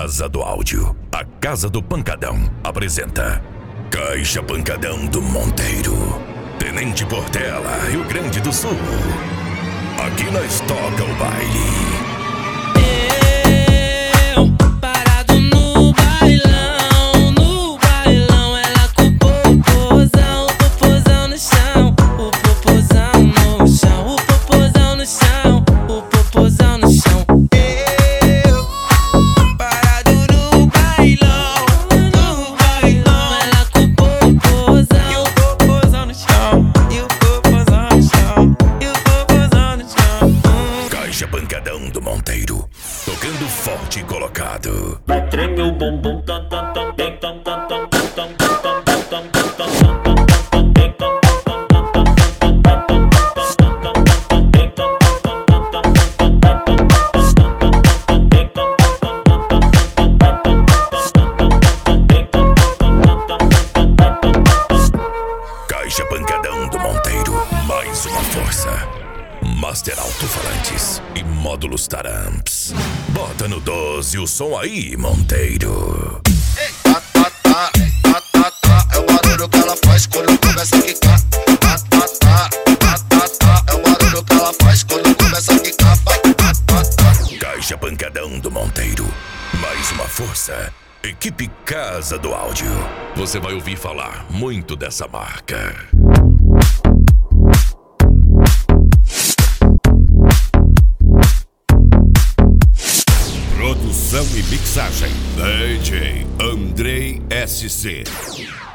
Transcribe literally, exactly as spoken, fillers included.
Casa do Áudio, a Casa do Pancadão, apresenta Caixa Pancadão do Monteiro, Tenente Portela, Rio Grande do Sul. Aqui nós toca o baile. Pancadão do Monteiro, tocando forte e colocado. Vai tremer o bumbum, tam tam tam tam tam tam tam tam tam Caixa Pancadão do Monteiro, mais uma força. Master Alto-Falantes e módulos Taramps. Bota no doze o som aí, Monteiro. Tá, tá, tá, tá, tá, tá. É o barulho que ela faz quando começa a quicar. Tá, tá, tá, tá, tá, tá. É o barulho que ela faz quando começa a quicar. Tá, tá, tá, tá. Caixa Pancadão do Monteiro, mais uma força. Equipe Casa do Áudio. Você vai ouvir falar muito dessa marca. Produção e mixagem D J Andrei S C.